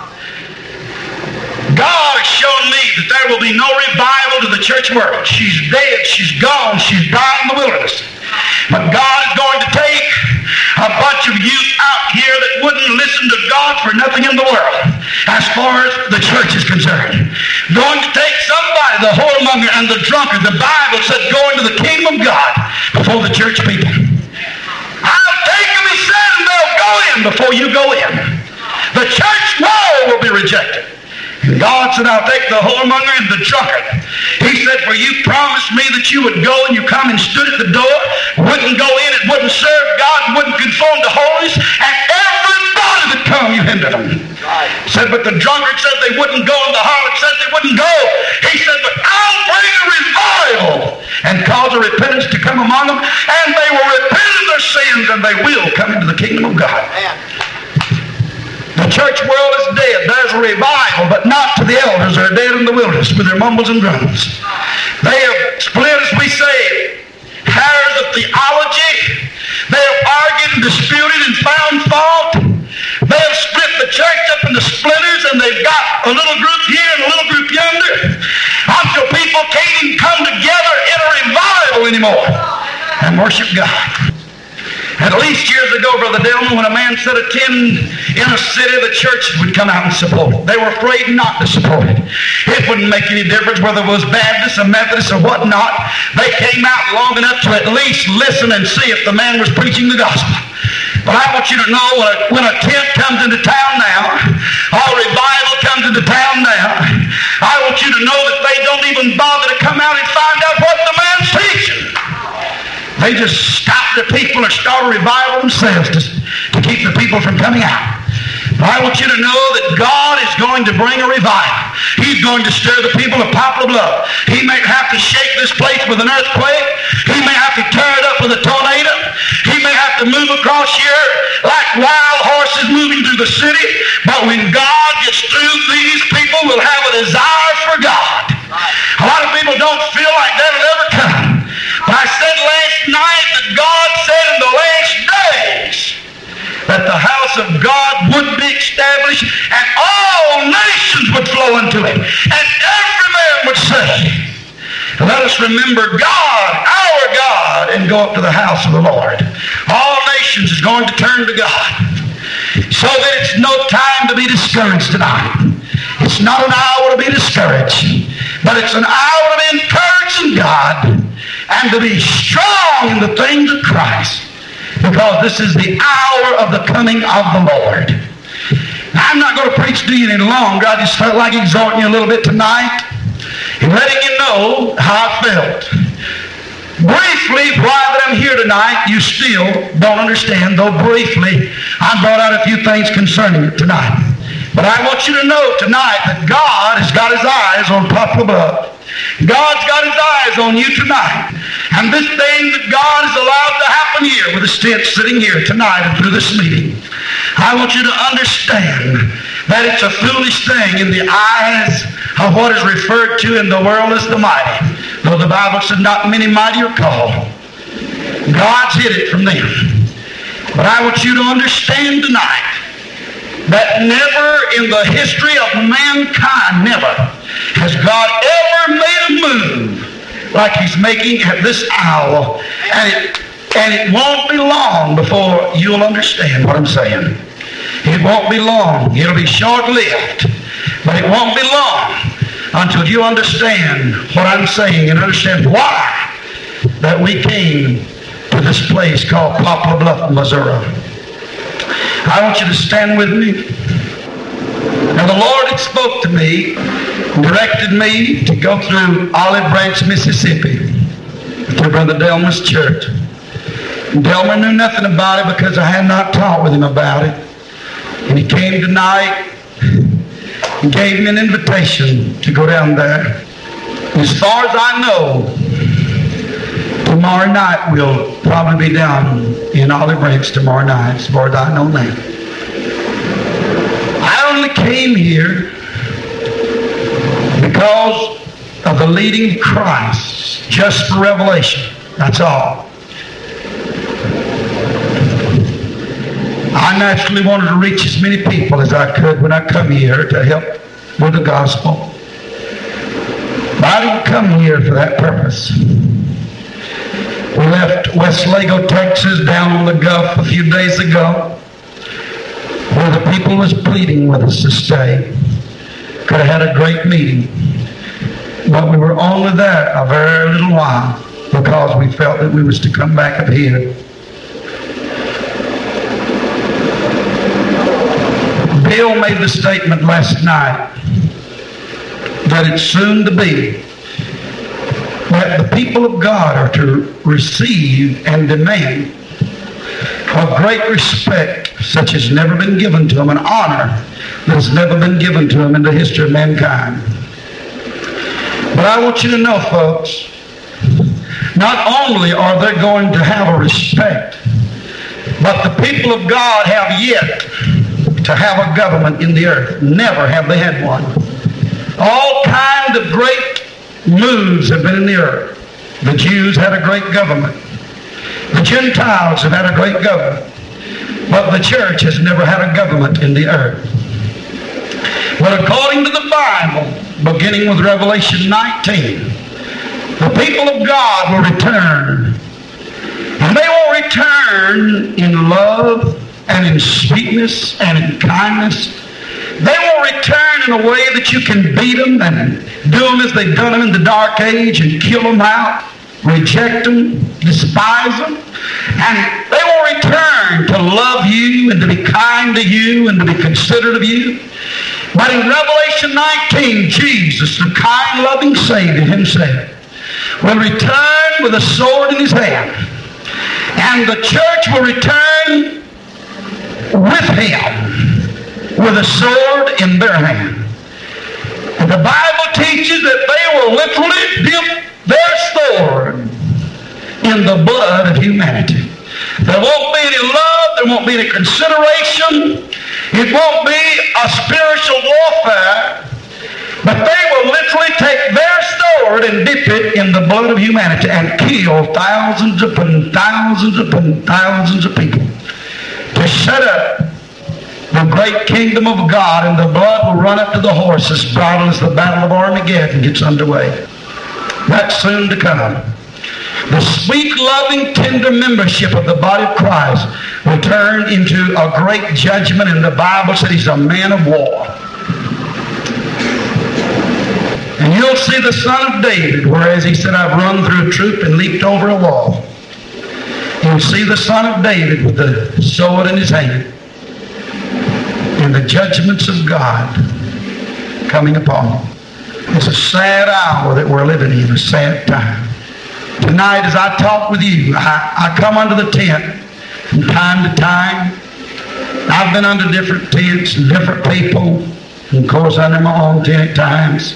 God has shown me that there will be no revival to the church world. She's dead, she's gone, she's died in the wilderness. But God is going to take a bunch of youth out here that wouldn't listen to God for nothing in the world as far as the church is concerned. Going to take somebody, the whoremonger and the drunkard, the Bible said, go into the kingdom of God before the church people. I'll take them, He said, and they'll go in before you go in. The church world will be rejected. And God said, I'll take the whoremonger and the drunkard. He said, for you promised me that you would go, and you come and stood at the door, wouldn't go in, it wouldn't serve God, wouldn't conform to holiness, and everybody that come, you hindered them. He said, but the drunkard said they wouldn't go, and the harlot said they wouldn't go. He said, but I'll bring a revival and cause a repentance to come among them, and they will repent of their sins, and they will come into the kingdom of God. The church world is dead. There's a revival, but not to the elders. They're dead in the wilderness with their mumbles and grumbles. They have split, as we say, hairs of theology. They have argued and disputed and found fault. They have split the church up into splinters, and they've got a little group here and a little group yonder until people can't even come together in a revival anymore and worship God. At least years ago, Brother Dillman, when a man said attend in a city, the churches would come out and support it. They were afraid not to support it. It wouldn't make any difference whether it was Baptist or Methodist or whatnot. They came out long enough to at least listen and see if the man was preaching the gospel. But I want you to know when a, when a tent comes into town now, or revival comes into town now, I want you to know that they don't even bother to come out and find out what the man's teaching. They just stop the people or start a revival themselves to, to keep the people from coming out. But I want you to know that God is going to bring a revival. He's going to stir the people of Poplar Bluff. He may have to shake this place with an earthquake. He may have to tear it up with a tornado. He may have to move across here like wild horses moving through the city. But when God gets through, these people will have a desire for God. A lot of people don't feel like that'll ever come. But I said last night that God said in the last days that the house of God would be established and all nations would flow into it. And every man would say, let us remember God, our God, and go up to the house of the Lord. All nations is going to turn to God. So that it's no time to be discouraged tonight. It's not an hour to be discouraged, but it's an hour to be encouraged in God and to be strong in the things of Christ, because this is the hour of the coming of the Lord. Now, I'm not going to preach to you any longer. I just felt like exhorting you a little bit tonight and letting you know how I felt. Briefly, why that I'm here tonight, you still don't understand, though briefly I brought out a few things concerning it tonight. But I want you to know tonight that God has got his eyes on Poplar Bluff. God's got his eyes on you tonight. And this thing that God has allowed to happen here with the tent sitting here tonight and through this meeting, I want you to understand that it's a foolish thing in the eyes of what is referred to in the world as the mighty. Though the Bible said not many mighty are called, God's hid it from them. But I want you to understand tonight that never in the history of mankind, never, has God ever made a move like he's making at this hour. And it, and it won't be long before you'll understand what I'm saying. It won't be long. It'll be short-lived. But it won't be long until you understand what I'm saying and understand why that we came to this place called Poplar Bluff, Missouri. I want you to stand with me. Now the Lord had spoke to me, directed me to go through Olive Branch, Mississippi, to Brother Delmer's church. Delmer knew nothing about it because I had not talked with him about it. And he came tonight and gave me an invitation to go down there. As far as I know, tomorrow night we'll probably be down in Olive Branch tomorrow night, as far as I know now. I only came here because of the leading of Christ, just for revelation. That's all. I naturally wanted to reach as many people as I could when I come here to help with the gospel. But I didn't come here for that purpose. We left Westlago, Texas, down on the Gulf a few days ago, where the people was pleading with us to stay. Could have had a great meeting. But we were only there a very little while because we felt that we was to come back up here. Bill made the statement last night that it's soon to be that the people of God are to receive and demand a great respect such as never been given to them, an honor that has never been given to them in the history of mankind. But I want you to know, folks, not only are they going to have a respect, but the people of God have yet to have a government in the earth. Never have they had one. All kinds of great moves have been in the earth. The Jews had a great government. The Gentiles have had a great government. But the church has never had a government in the earth. But according to the Bible, beginning with Revelation nineteen, The people of God will return. And they will return in love and in sweetness and in kindness. They will return in a way that you can beat them and do them as they've done them in the dark age and kill them out, reject them, despise them. And they will return to love you and to be kind to you and to be considerate of you. But in Revelation nineteen, Jesus, the kind, loving Savior himself, will return with a sword in his hand. And the church will return with him with a sword in their hand. And the Bible teaches that they will literally dip their sword in the blood of humanity. There won't be any love. There won't be any consideration. It won't be a spiritual warfare. But they will literally take their sword and dip it in the blood of humanity and kill thousands upon thousands upon thousands of people to shut up the great kingdom of God, and the blood will run up to the horses, bridle as the battle of Armageddon gets underway. That's soon to come. The sweet, loving, tender membership of the body of Christ will turn into a great judgment, and the Bible said he's a man of war. And you'll see the Son of David, whereas he said, I've run through a troop and leaped over a wall. You'll see the Son of David with the sword in his hand, and the judgments of God coming upon him. It's a sad hour that we're living in, a sad time. Tonight, as I talk with you, I, I come under the tent from time to time. I've been under different tents and different people, and of course under my own tent at times.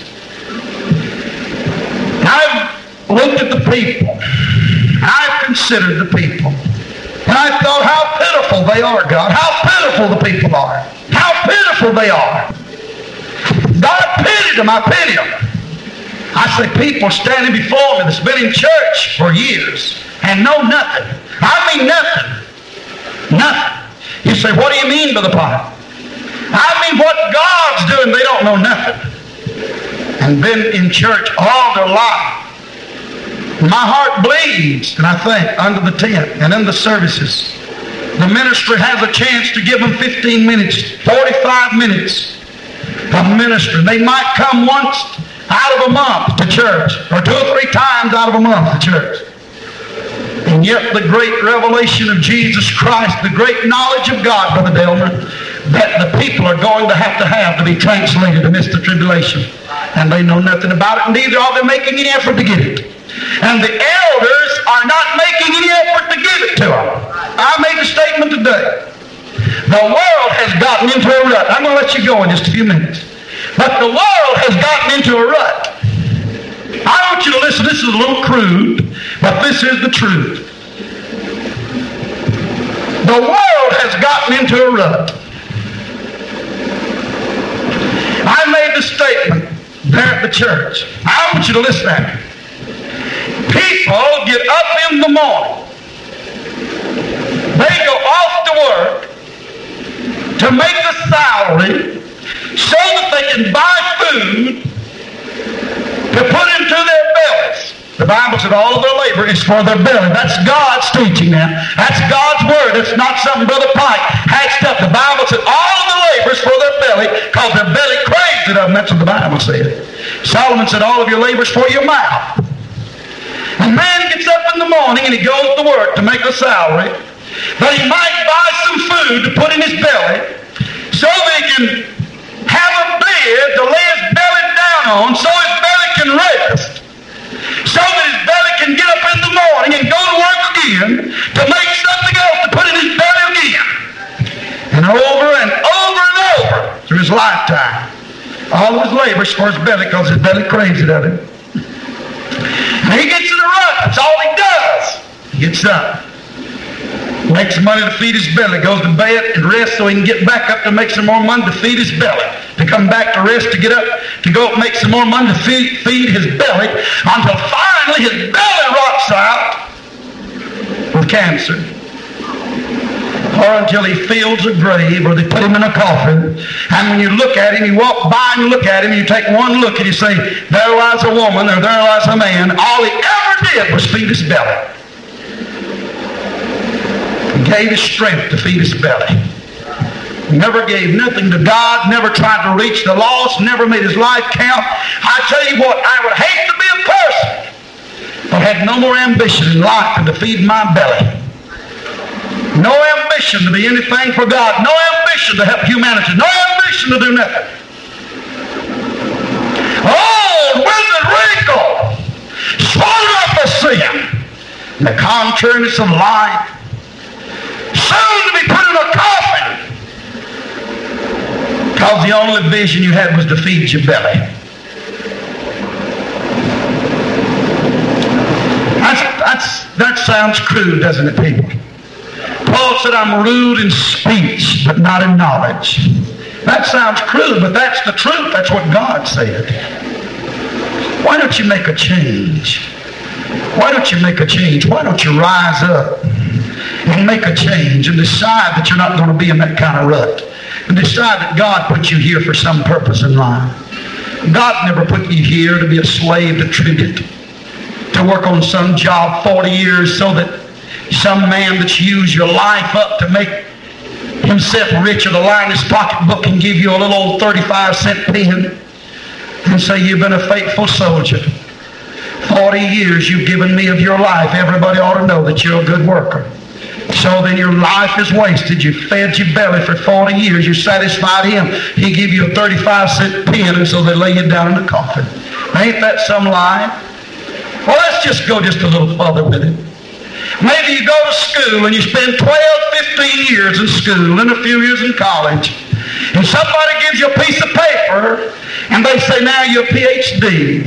I've looked at the people. I've considered the people. And I thought, how pitiful they are, God. How pitiful the people are. How pitiful they are. God pitied them. I pity them. I say, people standing before me that's been in church for years and know nothing. I mean nothing. Nothing. You say, what do you mean, Brother Potter? I mean what God's doing, they don't know nothing. And been in church all their life. My heart bleeds, and I think, under the tent and in the services. The ministry has a chance to give them fifteen minutes, forty-five minutes of ministry. They might come once out of a month to church, or two or three times out of a month to church. And yet the great revelation of Jesus Christ, the great knowledge of God, Brother Delmer, that the people are going to have to have to be translated amidst the tribulation. And they know nothing about it, and neither are they making any effort to get it. And the elders are not making any effort to give it to them. I made a statement today. The world has gotten into a rut. I'm going to let you go in just a few minutes. But the world has gotten into a rut. I want you to listen. This is a little crude, but this is the truth. The world has gotten into a rut. I made the statement there at the church. I want you to listen at me. People get up in the morning. They go off to work to make a salary so that they can buy food to put into their bellies. The Bible said all of their labor is for their belly. That's God's teaching now. That's God's word. It's not something Brother Pike hatched up. The Bible said all of the labor is for their belly because their belly craves it of them. That's what the Bible said. Solomon said all of your labor is for your mouth. A man gets up in the morning and he goes to work to make a salary, but he might buy some food to put in his belly so that he can have a bed to lay his belly down on so his belly can rest, so that his belly can get up in the morning and go to work again to make something else to put in his belly again. And over and over and over through his lifetime, all of his labor is for his belly because his belly craves it of him. And he gets in a rut. That's all he does. He gets up, makes money to feed his belly, goes to bed and rests so he can get back up to make some more money to feed his belly, to come back to rest, to get up, to go make some more money to feed, feed his belly, until finally his belly rots out with cancer. or until he fills a grave, or they put him in a coffin. And when you look at him, you walk by and look at him, you take one look and you say, there lies a woman, or there lies a man. All he ever did was feed his belly. He gave his strength to feed his belly. Never gave nothing to God, never tried to reach the lost, never made his life count. I tell you what, I would hate to be a person that had no more ambition in life than to feed my belly. No ambition to be anything for God. No ambition to help humanity. No ambition to do nothing. Old, withered, wrinkled, swallowed up with sin, the contrariness of life, soon to be put in a coffin, because the only vision you had was to feed your belly. That's, that's, that sounds crude, doesn't it, people? Paul said, I'm rude in speech, but not in knowledge. That sounds crude, but that's the truth. That's what God said. Why don't you make a change? Why don't you make a change? Why don't you rise up and make a change and decide that you're not going to be in that kind of rut? And decide that God put you here for some purpose in life. God never put you here to be a slave to tribute, to work on some job forty years so that some man that's used your life up to make himself richer to line his pocketbook and give you a little old thirty-five cent pen and say you've been a faithful soldier. forty years you've given me of your life. Everybody ought to know that you're a good worker. So then your life is wasted. You fed your belly for forty years. You satisfied him. He gave you a thirty-five cent pen, and so they lay you down in the coffin. Ain't that some life? Well, let's just go just a little further with it. Maybe you go to school and you spend twelve, fifteen years in school and a few years in college, and somebody gives you a piece of paper and they say, now you're a P H D.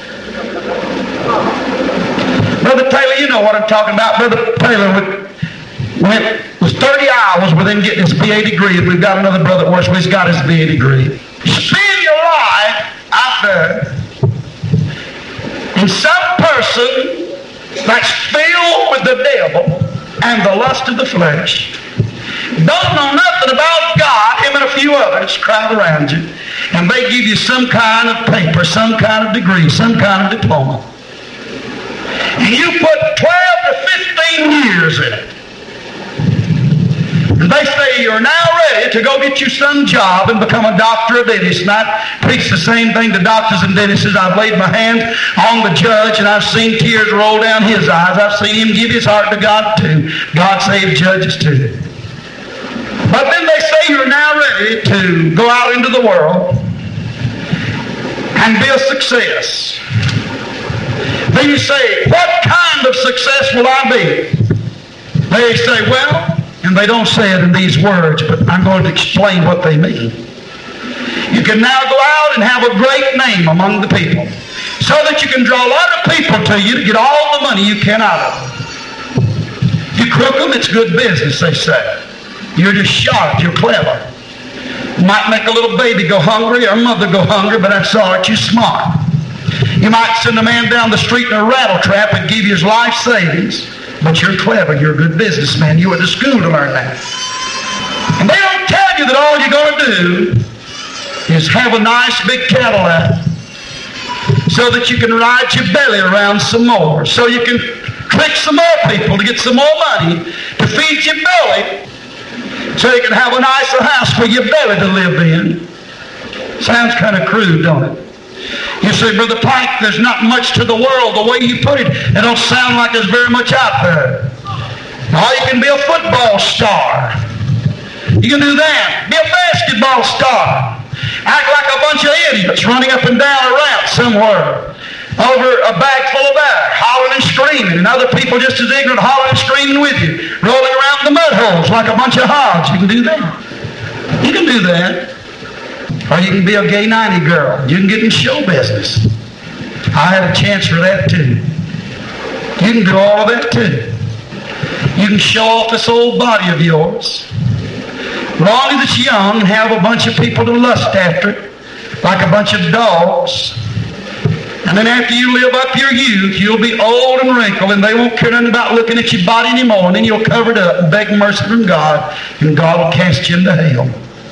Brother Taylor, you know what I'm talking about. Brother Taylor would went was thirty hours with him getting his B A degree. We've got another brother that works with, he's got his B A degree. Spend your life out there in some person that's filled with the devil and the lust of the flesh. Don't know nothing about God. Him and a few others crowd around you, and they give you some kind of paper, some kind of degree, some kind of diploma. And you put twelve to fifteen years in it. And they say you're now ready to go get you some job and become a doctor or dentist. And I preach the same thing to doctors and dentists. I've laid my hands on the judge and I've seen tears roll down his eyes. I've seen him give his heart to God too. God saved judges too. But then they say you're now ready to go out into the world and be a success. Then you say, what kind of success will I be? They say, well, and they don't say it in these words, but I'm going to explain what they mean. You can now go out and have a great name among the people so that you can draw a lot of people to you to get all the money you can out of them. You crook them, it's good business, they say. You're just sharp, you're clever. You might make a little baby go hungry or a mother go hungry, but that's all right, you're smart. You might send a man down the street in a rattle trap and give you his life savings, but you're clever, you're a good businessman. You went to school to learn that. And they don't tell you that all you're going to do is have a nice big Cadillac so that you can ride your belly around some more, so you can trick some more people to get some more money to feed your belly, so you can have a nicer house for your belly to live in. Sounds kind of crude, don't it? You say, Brother Pike, there's not much to the world. The way you put it, it don't sound like there's very much out there. Now, you can be a football star. You can do that. Be a basketball star. Act like a bunch of idiots running up and down a ramp somewhere over a bag full of air, hollering and screaming, and other people just as ignorant hollering and screaming with you, rolling around in the mud holes like a bunch of hogs. You can do that. You can do that. Or you can be a gay ninety girl. You can get in show business. I had a chance for that too. You can do all of that too. You can show off this old body of yours. As long as it's young and have a bunch of people to lust after it, like a bunch of dogs. And then after you live up your youth, you'll be old and wrinkled, and they won't care nothing about looking at your body anymore. And then you'll cover it up and beg mercy from God, and God will cast you into hell.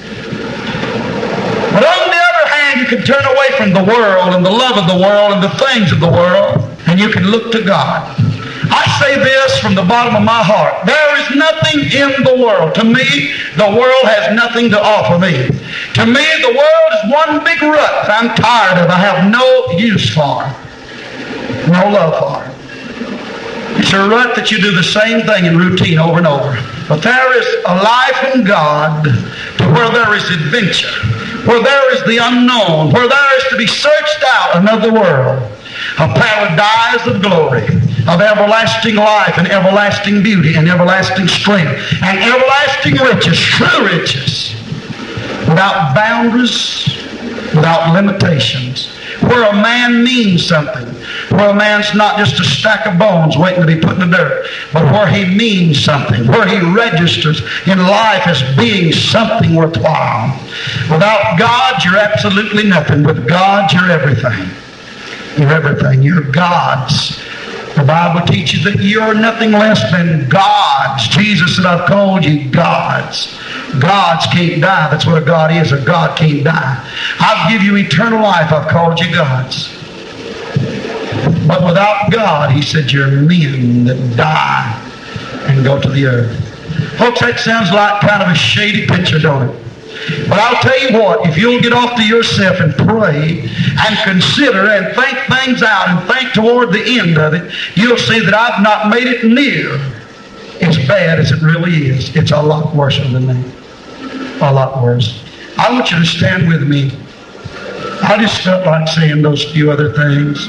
But on the other hand, you can turn away from the world and the love of the world and the things of the world, and you can look to God. I say this from the bottom of my heart. There is nothing in the world. To me, the world has nothing to offer me. To me, the world is one big rut that I'm tired of. I have no use for it. No love for it. It's a rut that you do the same thing in routine over and over. But there is a life in God to where there is adventure, where there is the unknown, where there is to be searched out another world, a paradise of glory, of everlasting life and everlasting beauty and everlasting strength and everlasting riches, true riches, without boundaries, without limitations, where a man means something, where a man's not just a stack of bones waiting to be put in the dirt, but where he means something, where he registers in life as being something worthwhile. Without God, you're absolutely nothing. With God, you're everything. You're everything. You're God's. The Bible teaches that you're nothing less than God's. Jesus said, I've called you God's. Gods can't die. That's what a God is. A God can't die. I've given you eternal life. I've called you God's. But without God, he said, you're men that die and go to the earth. Folks, that sounds like kind of a shady picture, don't it? But I'll tell you what, if you'll get off to yourself and pray and consider and think things out and think toward the end of it, you'll see that I've not made it near as bad as it really is. It's a lot worse than that. A lot worse. I want you to stand with me. I just felt like saying those few other things.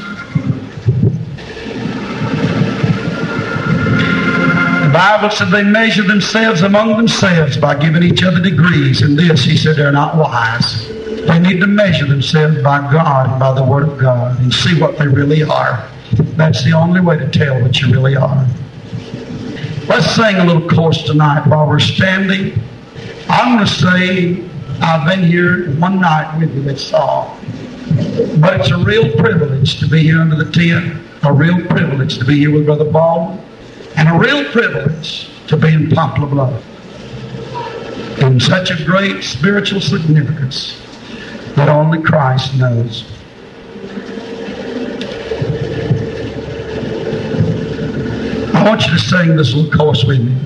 The Bible said they measure themselves among themselves by giving each other degrees. And this, he said, they're not wise. They need to measure themselves by God and by the Word of God and see what they really are. That's the only way to tell what you really are. Let's sing a little chorus tonight while we're standing. I'm going to say, I've been here one night with you, that's all. But it's a real privilege to be here under the tent, a real privilege to be here with Brother Baldwin, and a real privilege to be in Poplar Bluff. In such a great spiritual significance that only Christ knows. I want you to sing this little chorus with me.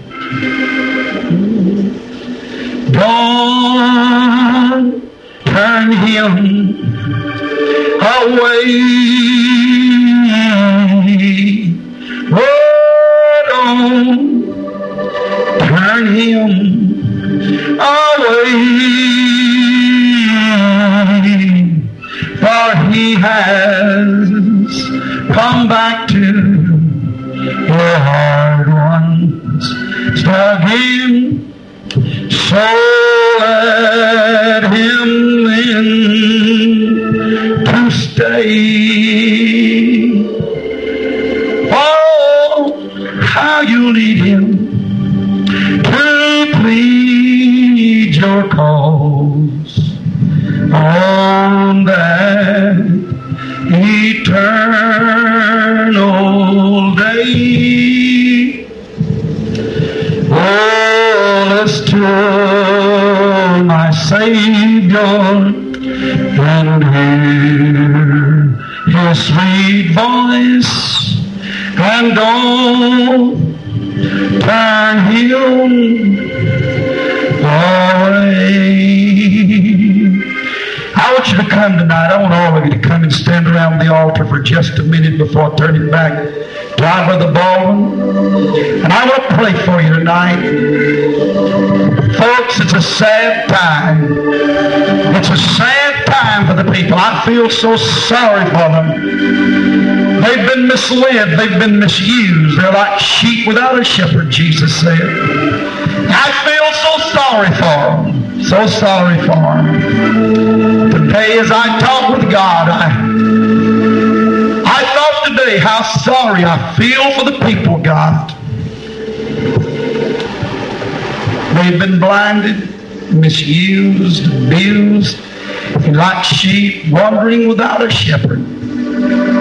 Don't turn him away. Oh, don't turn him away. For he has come back to your hard ones, again. So let him in to stay. Oh, how you need him to plead your cause on that eternal day. Oh, listen to my Savior and hear his sweet voice, and don't turn him away. I want you to come tonight. I want all of you to come and stand around the altar for just a minute before turning back to our Brother Baldwin. And I want to pray for you tonight. Folks, it's a sad time. It's a sad time for the people. I feel so sorry for them. They've been misled. They've been misused. They're like sheep without a shepherd, Jesus said. I feel so sorry for them. So sorry for them. Today, as I talk with God, I, I thought today how sorry I feel for the people, God. They've been blinded, misused, abused, like sheep wandering without a shepherd.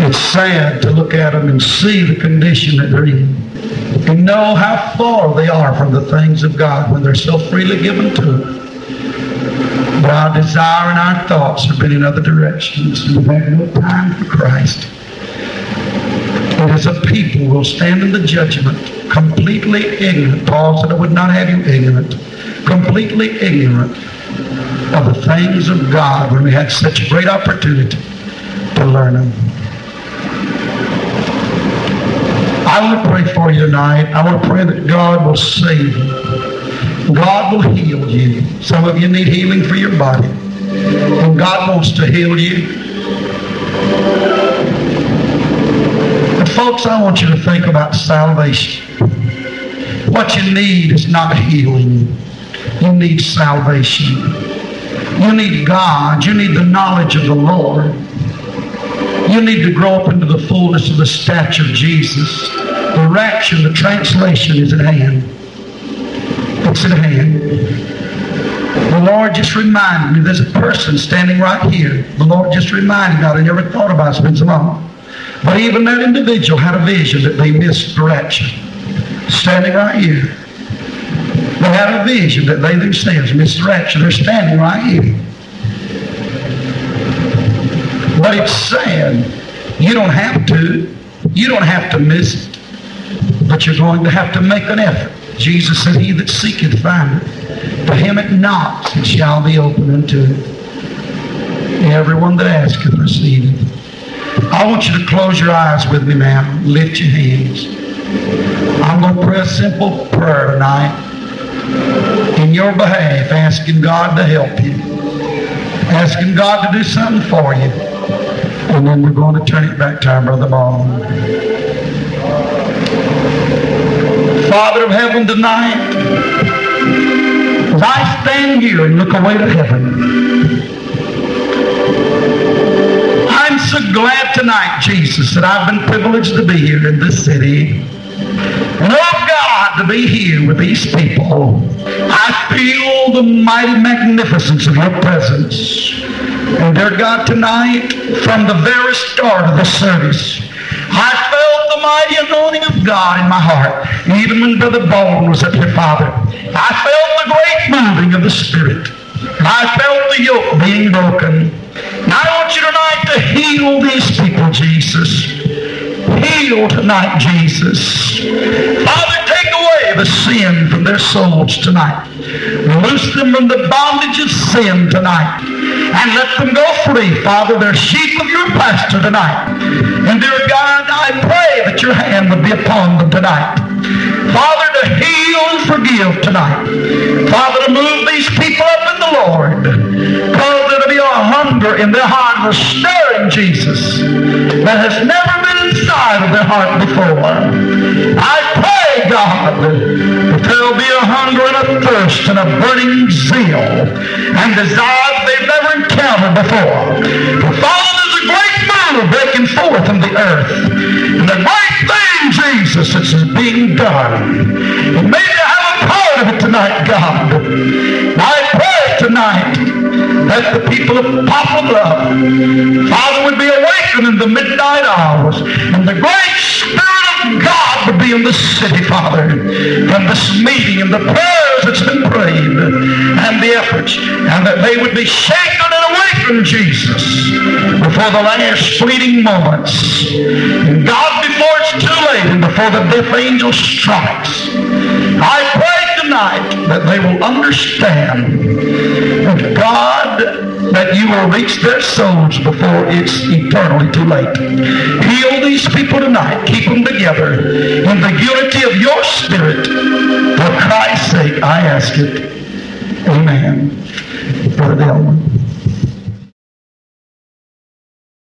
It's sad to look at them and see the condition that they're in, and know how far they are from the things of God when they're so freely given to them. But our desire and our thoughts have been in other directions, and we've had no time for Christ. And as a people, we'll stand in the judgment completely ignorant. Paul said, I would not have you ignorant. Completely ignorant of the things of God when we had such a great opportunity to learn them. I want to pray for you tonight. I want to pray that God will save you. God will heal you. Some of you need healing for your body, and God wants to heal you. But folks, I want you to think about salvation. What you need is not healing. You need salvation. You need God. You need the knowledge of the Lord. You need to grow up into the fullness of the stature of Jesus. The rapture, the translation is at hand. It's at hand. The Lord just reminded me, there's a person standing right here. The Lord just reminded me, I never thought about it, it's been so long. But even that individual had a vision that they missed the rapture. Standing right here. They had a vision that they themselves missed the rapture. They're standing right here. But it's sad. You don't have to. You don't have to miss it. But you're going to have to make an effort. Jesus said, he that seeketh findeth. To him that knocks, it shall be opened unto him. Everyone that asketh receiveth. I want you to close your eyes with me now. Lift your hands. I'm going to pray a simple prayer tonight in your behalf, asking God to help you. Asking God to do something for you. And then we're going to turn it back to our Brother Baldwin. Father of heaven, tonight, as I stand here and look away to heaven, I'm so glad tonight, Jesus, that I've been privileged to be here in this city. And oh God, to be here with these people. I feel the mighty magnificence of your presence. And dear God, tonight, from the very start of the service, I felt the mighty anointing of God in my heart. Even when Brother Baldwin was up here, Father, I felt the great moving of the Spirit. And I felt the yoke being broken. And I want you tonight to heal these people, Jesus. Heal tonight, Jesus. Father, take away the sin from their souls tonight. Loose them from the bondage of sin tonight. And let them go free, Father. They're sheep of your pasture tonight. And dear God, I pray that your hand would be upon them tonight. Father, to heal and forgive tonight. Father, to move these people up in the Lord. Cause there to be a hunger in their heart, a stirring, Jesus, that has never been inside of their heart before. I pray, God, that there will be a hunger and a thirst and a burning zeal and desire that they've never encountered before. For Father, there's a great move breaking forth in the earth. And the great thing, Jesus, that's being done. And may you have a part of it tonight, God. I pray tonight that the people of Poplar Bluff, Father, would be awakened in the midnight hours. And the great Spirit of God would be in the city, Father, from this meeting and the prayers that's been prayed and the efforts, and that they would be shaken and awakened, Jesus, before the last fleeting moments. And God, before it's too late and before the death angel strikes, I pray tonight that they will understand that God, that you will reach their souls before it's eternally too late. Heal these people tonight. Keep them together in the unity of your Spirit. For Christ's sake, I ask it. Amen. Brother Delman.